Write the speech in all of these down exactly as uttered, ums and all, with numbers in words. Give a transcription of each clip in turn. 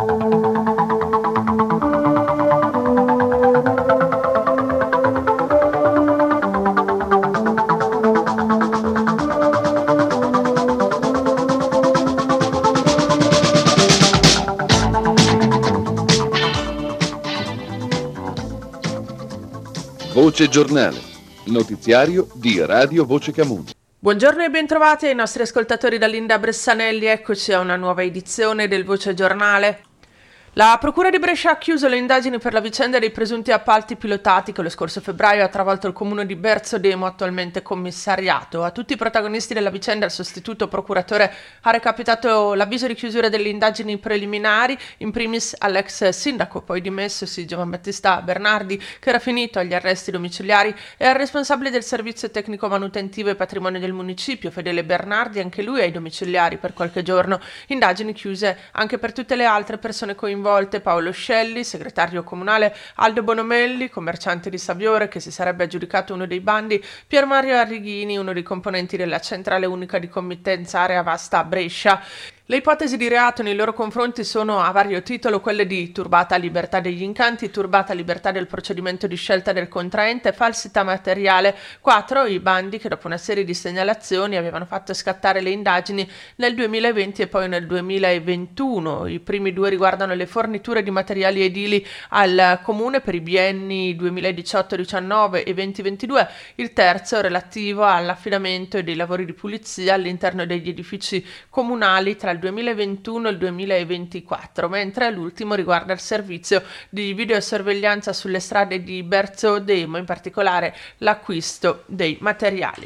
Voce Giornale, notiziario di Radio Voce Camuso. Buongiorno e bentrovati ai nostri ascoltatori da Linda Bressanelli, eccoci a una nuova edizione del Voce Giornale. La Procura di Brescia ha chiuso le indagini per la vicenda dei presunti appalti pilotati che lo scorso febbraio ha travolto il comune di Berzodemo, attualmente commissariato. A tutti i protagonisti della vicenda il sostituto procuratore ha recapitato l'avviso di chiusura delle indagini preliminari, in primis all'ex sindaco, poi dimessosi Giovan Battista Bernardi, che era finito agli arresti domiciliari, e al responsabile del servizio tecnico manutentivo e patrimonio del municipio, Fedele Bernardi, anche lui ai domiciliari per qualche giorno. Indagini chiuse anche per tutte le altre persone coinvolte. Paolo Scelli, segretario comunale, Aldo Bonomelli, commerciante di Saviore che si sarebbe aggiudicato uno dei bandi, Pier Mario Arrighini, uno dei componenti della centrale unica di committenza Area Vasta a Brescia. Le ipotesi di reato nei loro confronti sono a vario titolo quelle di turbata libertà degli incanti, turbata libertà del procedimento di scelta del contraente e falsità materiale. Quattro i bandi che dopo una serie di segnalazioni avevano fatto scattare le indagini nel duemilaventi e poi nel duemilaventuno. I primi due riguardano le forniture di materiali edili al comune per i bienni duemiladiciotto diciannove e venti ventidue. Il terzo relativo all'affidamento dei lavori di pulizia all'interno degli edifici comunali tra il duemilaventuno e il duemilaventiquattro, mentre l'ultimo riguarda il servizio di videosorveglianza sulle strade di Berzodemo, in particolare l'acquisto dei materiali.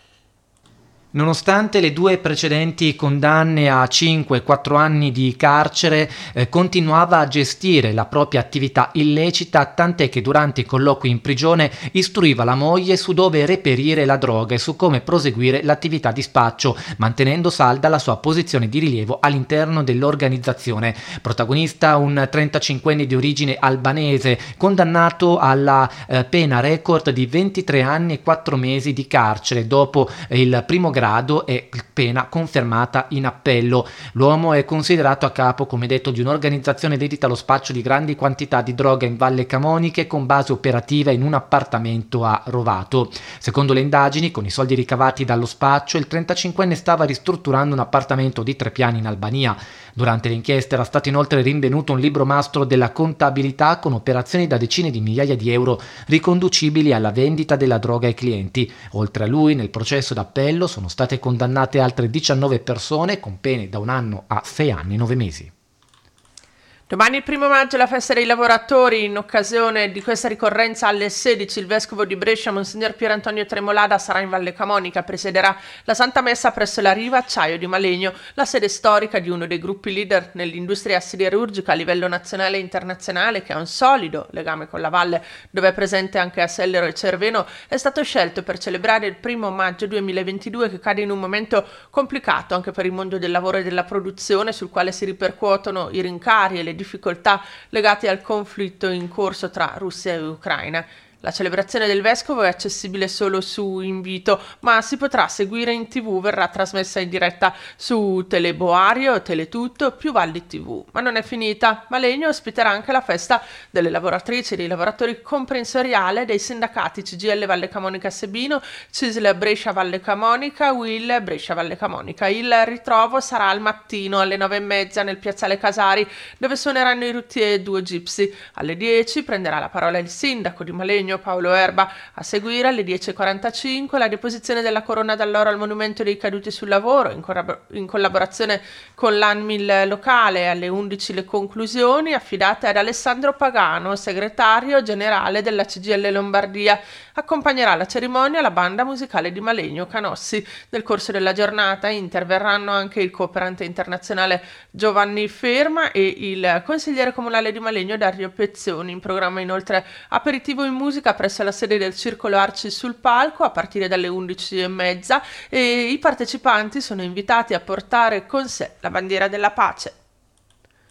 Nonostante le due precedenti condanne a cinque e quattro anni di carcere, eh, continuava a gestire la propria attività illecita, tant'è che durante i colloqui in prigione istruiva la moglie su dove reperire la droga e su come proseguire l'attività di spaccio, mantenendo salda la sua posizione di rilievo all'interno dell'organizzazione. Protagonista un trentacinquenne di origine albanese, condannato alla eh, pena record di ventitré anni e quattro mesi di carcere dopo eh, il primo grado e pena confermata in appello. L'uomo è considerato a capo, come detto, di un'organizzazione dedita allo spaccio di grandi quantità di droga in Valle Camonica con base operativa in un appartamento a Rovato. Secondo le indagini, con i soldi ricavati dallo spaccio, il trentacinquenne stava ristrutturando un appartamento di tre piani in Albania. Durante le inchieste era stato inoltre rinvenuto un libro mastro della contabilità con operazioni da decine di migliaia di euro riconducibili alla vendita della droga ai clienti. Oltre a lui, nel processo d'appello sono state condannate altre diciannove persone con pene da un anno a sei anni e nove mesi. Domani il primo maggio è la festa dei lavoratori. In occasione di questa ricorrenza alle sedici il vescovo di Brescia, Monsignor Pier Antonio Tremolada, sarà in Valle Camonica, presiederà la Santa Messa presso la Riva Acciaio di Malegno, la sede storica di uno dei gruppi leader nell'industria siderurgica a livello nazionale e internazionale, che ha un solido legame con la valle, dove è presente anche Asellero e Cerveno. È stato scelto per celebrare il primo maggio duemilaventidue, che cade in un momento complicato anche per il mondo del lavoro e della produzione, sul quale si ripercuotono i rincari e le difficoltà legate al conflitto in corso tra Russia e Ucraina. La celebrazione del vescovo è accessibile solo su invito, ma si potrà seguire in tv, verrà trasmessa in diretta su Teleboario, Teletutto, più Valli tivù. Ma non è finita. Malegno ospiterà anche la festa delle lavoratrici e dei lavoratori comprensoriale dei sindacati C G I L Valle Camonica Sebino, C I S L Brescia Valle Camonica, U I L Brescia Valle Camonica. Il ritrovo sarà al mattino alle nove e mezza nel piazzale Casari, dove suoneranno i Routier Duo Gypsy. Alle dieci prenderà la parola il sindaco di Malegno, Paolo Erba. A seguire alle dieci e quarantacinque la deposizione della corona d'alloro al monumento dei caduti sul lavoro in, corrab- in collaborazione con l'ANMIL locale. Alle undici le conclusioni affidate ad Alessandro Pagano, segretario generale della C G I L Lombardia. Accompagnerà la cerimonia la banda musicale di Malegno Canossi. Nel corso della giornata interverranno anche il cooperante internazionale Giovanni Ferma e il consigliere comunale di Malegno Dario Pezzoni. In programma inoltre aperitivo in musica presso la sede del Circolo Arci sul palco a partire dalle undici e mezza, e i partecipanti sono invitati a portare con sé la bandiera della pace.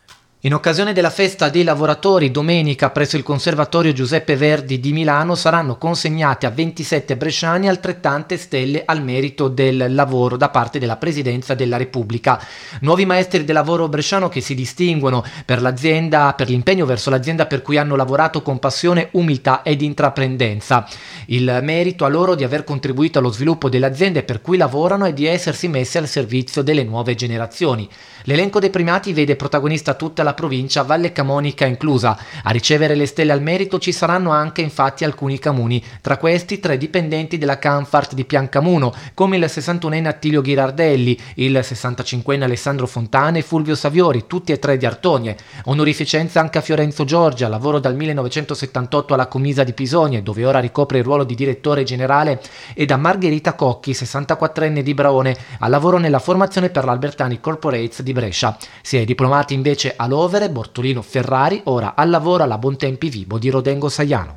In occasione della festa dei lavoratori, domenica presso il Conservatorio Giuseppe Verdi di Milano saranno consegnate a ventisette bresciani altrettante stelle al merito del lavoro da parte della Presidenza della Repubblica. Nuovi maestri del lavoro bresciano che si distinguono per l'azienda, per l'impegno verso l'azienda per cui hanno lavorato con passione, umiltà ed intraprendenza. Il merito a loro di aver contribuito allo sviluppo delle aziende per cui lavorano e di essersi messi al servizio delle nuove generazioni. L'elenco dei premiati vede protagonista tutta la provincia, Valle Camonica inclusa. A ricevere le stelle al merito ci saranno anche infatti alcuni comuni, tra questi tre dipendenti della Canfart di Piancamuno, come il sessantunenne Attilio Ghirardelli, il sessantacinquenne Alessandro Fontana e Fulvio Saviori, tutti e tre di Artogne. Onorificenza anche a Fiorenzo Giorgia, lavoro dal millenovecentosettantotto alla Comisa di Pisogne, dove ora ricopre il ruolo di direttore generale, e da Margherita Cocchi, sessantaquattrenne di Braone, al lavoro nella formazione per l'Albertani Corporates di Brescia. Si è diplomati invece a Lovere, Bortolino Ferrari, ora al lavoro alla Bontempi Vibo di Rodengo Saiano.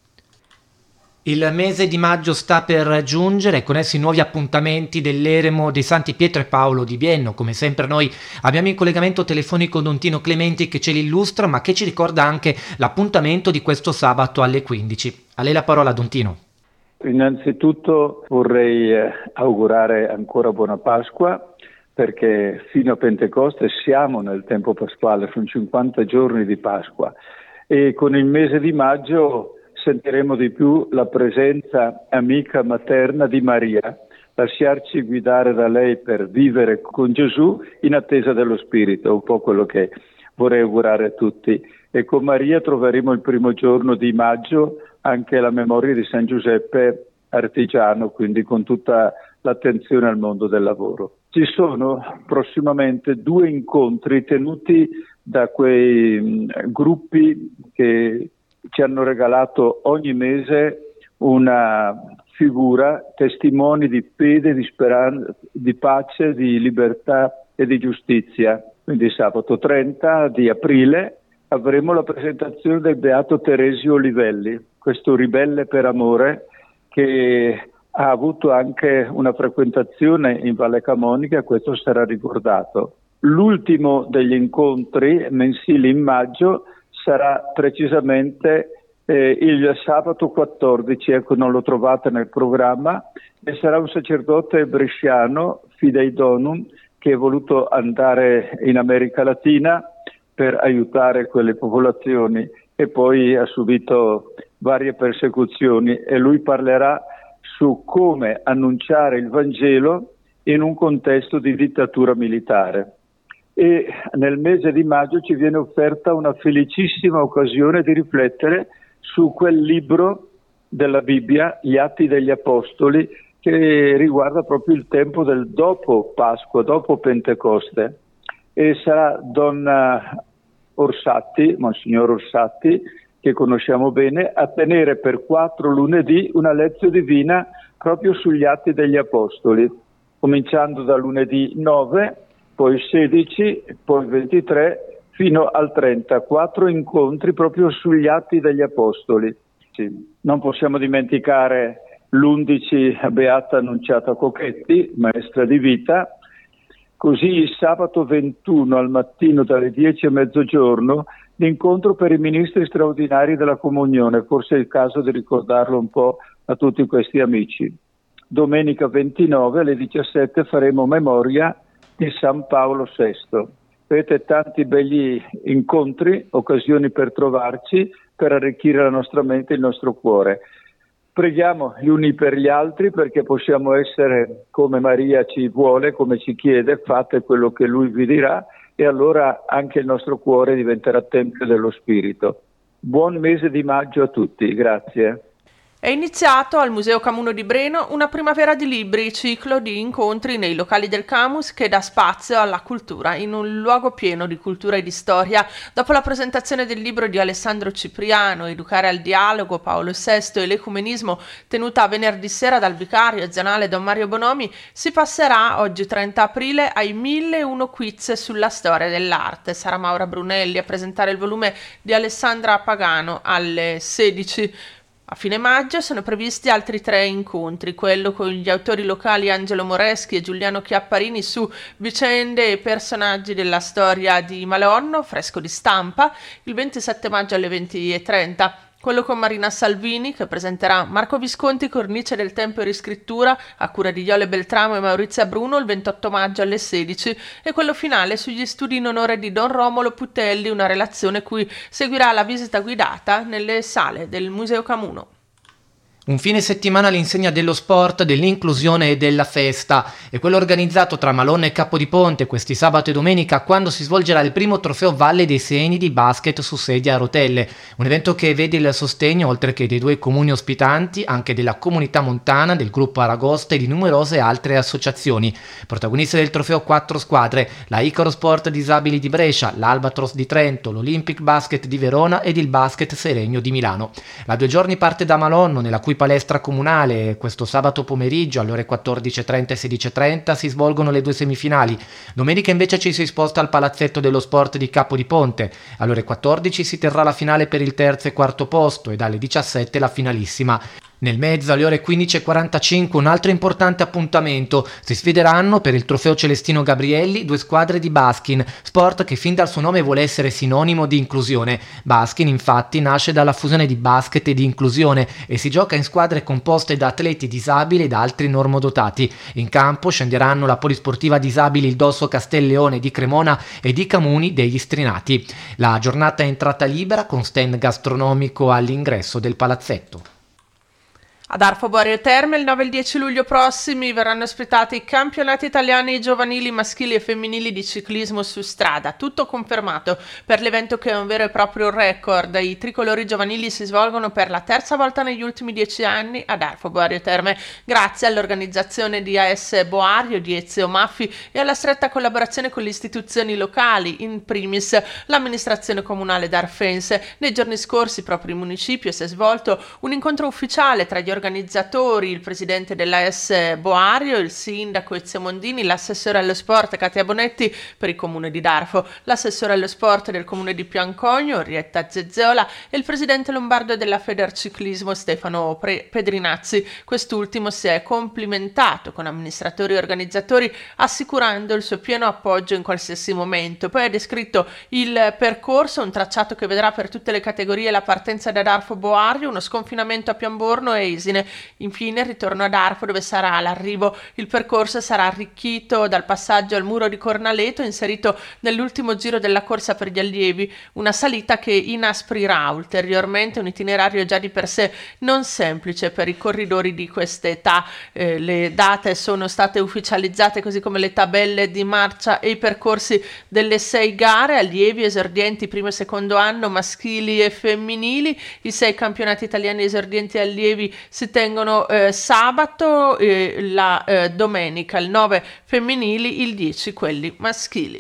Il mese di maggio sta per giungere, con esso i nuovi appuntamenti dell'eremo dei Santi Pietro e Paolo di Bienno. Come sempre noi abbiamo in collegamento telefonico Don Tino Clementi che ce li illustra, ma che ci ricorda anche l'appuntamento di questo sabato alle quindici. A lei la parola, Don Tino. Innanzitutto vorrei eh, augurare ancora buona Pasqua, perché fino a Pentecoste siamo nel tempo pasquale, sono cinquanta giorni di Pasqua, e con il mese di maggio sentiremo di più la presenza amica materna di Maria, lasciarci guidare da lei per vivere con Gesù in attesa dello Spirito, un po' quello che vorrei augurare a tutti. E con Maria troveremo il primo giorno di maggio anche la memoria di San Giuseppe Artigiano, quindi con tutta l'attenzione al mondo del lavoro. Ci sono prossimamente due incontri tenuti da quei mh, gruppi che ci hanno regalato ogni mese una figura, testimoni di fede, di speranza, di pace, di libertà e di giustizia. Quindi sabato trenta di aprile avremo la presentazione del Beato Teresio Olivelli, questo ribelle per amore che ha avuto anche una frequentazione in Valle Camonica, questo sarà ricordato. L'ultimo degli incontri mensili in maggio sarà precisamente eh, il sabato quattordici, ecco, non lo trovate nel programma, e sarà un sacerdote bresciano, Fidei Donum, che è voluto andare in America Latina per aiutare quelle popolazioni e poi ha subito varie persecuzioni, e lui parlerà su come annunciare il Vangelo in un contesto di dittatura militare. E nel mese di maggio ci viene offerta una felicissima occasione di riflettere su quel libro della Bibbia, Gli Atti degli Apostoli, che riguarda proprio il tempo del dopo Pasqua, dopo Pentecoste. E sarà Donna Orsatti, Monsignor Orsatti, che conosciamo bene, a tenere per quattro lunedì una lezione divina proprio sugli Atti degli Apostoli, cominciando da lunedì nove, poi sedici, poi ventitré, fino al trenta, quattro incontri proprio sugli Atti degli Apostoli. Sì. Non possiamo dimenticare l'undici Beata Annunciata Cochetti, maestra di vita. Così il sabato ventuno al mattino dalle dieci a mezzogiorno l'incontro per i ministri straordinari della comunione, forse è il caso di ricordarlo un po' a tutti questi amici. Domenica ventinove alle diciassette faremo memoria di San Paolo sesto. Avete tanti begli incontri, occasioni per trovarci, per arricchire la nostra mente e il nostro cuore. Preghiamo gli uni per gli altri perché possiamo essere come Maria ci vuole, come ci chiede, fate quello che Lui vi dirà, e allora anche il nostro cuore diventerà tempio dello Spirito. Buon mese di maggio a tutti, grazie. È iniziato al Museo Camuno di Breno una primavera di libri, ciclo di incontri nei locali del Camus che dà spazio alla cultura in un luogo pieno di cultura e di storia. Dopo la presentazione del libro di Alessandro Cipriano, Educare al dialogo, Paolo sesto e l'ecumenismo, tenuta venerdì sera dal vicario zonale Don Mario Bonomi, si passerà oggi trenta aprile ai mille e uno quiz sulla storia dell'arte. Sarà Maura Brunelli a presentare il volume di Alessandra Pagano alle sedici. A fine maggio sono previsti altri tre incontri, quello con gli autori locali Angelo Moreschi e Giuliano Chiapparini su vicende e personaggi della storia di Malonno, fresco di stampa, il ventisette maggio alle venti e trenta. Quello con Marina Salvini, che presenterà Marco Visconti, Cornice del tempo e riscrittura, a cura di Iole Beltramo e Maurizia Bruno, il ventotto maggio alle sedici, e quello finale sugli studi in onore di Don Romolo Putelli, una relazione cui seguirà la visita guidata nelle sale del Museo Camuno. Un fine settimana all'insegna dello sport, dell'inclusione e della festa, è quello organizzato tra Malonno e Capodiponte questi sabato e domenica, quando si svolgerà il primo trofeo Valle dei Seni di basket su sedia a rotelle, un evento che vede il sostegno, oltre che dei due comuni ospitanti, anche della comunità montana, del gruppo Aragosta e di numerose altre associazioni. Protagoniste del trofeo quattro squadre, la Icaro Sport Disabili di Brescia, l'Albatros di Trento, l'Olympic Basket di Verona ed il Basket Seregno di Milano. La due giorni parte da Malonno, nella cui palestra comunale questo sabato pomeriggio alle ore quattordici e trenta e sedici e trenta si svolgono le due semifinali. Domenica invece ci si sposta al palazzetto dello sport di Capodiponte. Alle ore quattordici si terrà la finale per il terzo e quarto posto e dalle diciassette la finalissima. Nel mezzo, alle ore quindici e quarantacinque, un altro importante appuntamento. Si sfideranno per il trofeo Celestino Gabrielli due squadre di baskin, sport che fin dal suo nome vuole essere sinonimo di inclusione. Baskin, infatti, nasce dalla fusione di basket e di inclusione e si gioca in squadre composte da atleti disabili e da altri normodotati. In campo scenderanno la polisportiva disabili il Dosso Castelleone di Cremona e di Camuni degli Strinati. La giornata è entrata libera con stand gastronomico all'ingresso del palazzetto. Ad Arfo Boario Terme il nove e il dieci luglio prossimi verranno ospitati i campionati italiani giovanili maschili e femminili di ciclismo su strada, tutto confermato per l'evento che è un vero e proprio record. I tricolori giovanili si svolgono per la terza volta negli ultimi dieci anni ad Arfo Boario Terme, grazie all'organizzazione di A S Boario, di Ezio Maffi e alla stretta collaborazione con le istituzioni locali, in primis l'amministrazione comunale d'Arfense. Nei giorni scorsi proprio in municipio si è svolto un incontro ufficiale tra gli organizzatori, il presidente dell'A S Boario, il sindaco Ezio Mondini, l'assessore allo sport Katia Bonetti per il comune di Darfo, l'assessore allo sport del comune di Piancogno Orietta Zezzola e il presidente lombardo della Federciclismo Stefano Pre- Pedrinazzi. Quest'ultimo si è complimentato con amministratori e organizzatori assicurando il suo pieno appoggio in qualsiasi momento. Poi ha descritto il percorso, un tracciato che vedrà per tutte le categorie la partenza da Darfo Boario, uno sconfinamento a Piamborno e Isine. Infine il ritorno ad Arfo, dove sarà l'arrivo. Il percorso sarà arricchito dal passaggio al muro di Cornaleto inserito nell'ultimo giro della corsa per gli allievi, una salita che inasprirà ulteriormente un itinerario già di per sé non semplice per i corridori di quest'età. Eh, le date sono state ufficializzate, così come le tabelle di marcia e i percorsi delle sei gare, allievi esordienti primo e secondo anno maschili e femminili. I sei campionati italiani esordienti allievi si tengono eh, sabato, eh, la eh, domenica, il nove femminili, il dieci quelli maschili.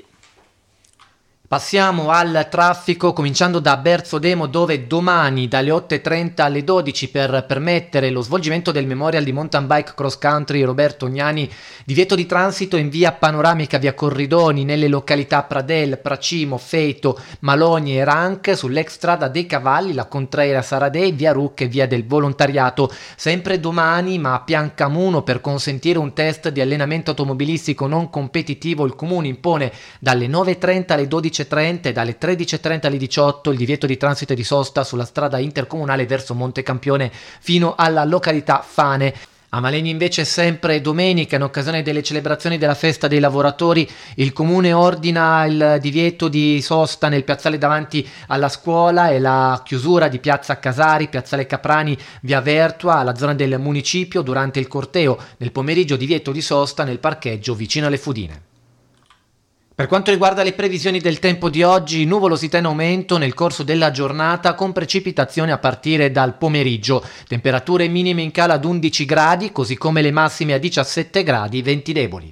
Passiamo al traffico, cominciando da Berzodemo, dove domani dalle otto e trenta alle dodici, per permettere lo svolgimento del Memorial di Mountain Bike Cross Country Roberto Ognani, divieto di transito in via Panoramica, via Corridoni, nelle località Pradel, Pracimo, Feito, Malogni e Ranc, sull'ex strada dei Cavalli, la Contraera Saradei, via Rucche e via del Volontariato. Sempre domani, ma a Piancamuno, per consentire un test di allenamento automobilistico non competitivo, il comune impone dalle nove e trenta alle dodici e trenta e dalle tredici e trenta alle diciotto il divieto di transito e di sosta sulla strada intercomunale verso Montecampione fino alla località Fane. A Malegni invece sempre domenica, in occasione delle celebrazioni della festa dei lavoratori, il comune ordina il divieto di sosta nel piazzale davanti alla scuola e la chiusura di piazza Casari, piazzale Caprani, via Vertua, alla zona del municipio durante il corteo. Nel pomeriggio divieto di sosta nel parcheggio vicino alle Fudine. Per quanto riguarda le previsioni del tempo di oggi, nuvolosità in aumento nel corso della giornata con precipitazioni a partire dal pomeriggio. Temperature minime in calo ad undici gradi, così come le massime a diciassette gradi, venti deboli.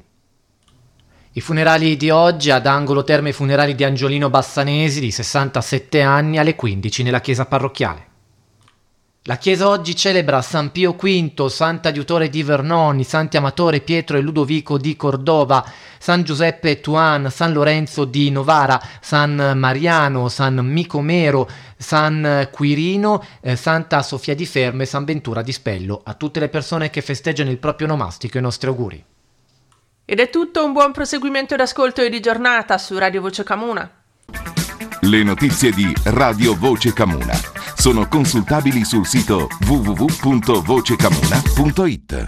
I funerali di oggi ad Angolo Terme Funerali di Angiolino Bassanesi, di sessantasette anni, alle quindici nella chiesa parrocchiale. La Chiesa oggi celebra San Pio V, Sant'Aiutore di Vernoni, Santi Amatore Pietro e Ludovico di Cordova, San Giuseppe Tuan, San Lorenzo di Novara, San Mariano, San Micomero, San Quirino, eh, Santa Sofia di Fermo e San Ventura di Spello. A tutte le persone che festeggiano il proprio nomastico i nostri auguri. Ed è tutto, un buon proseguimento d'ascolto e di giornata su Radio Voce Camuna. Le notizie di Radio Voce Camuna sono consultabili sul sito w w w punto vocecamuna punto it.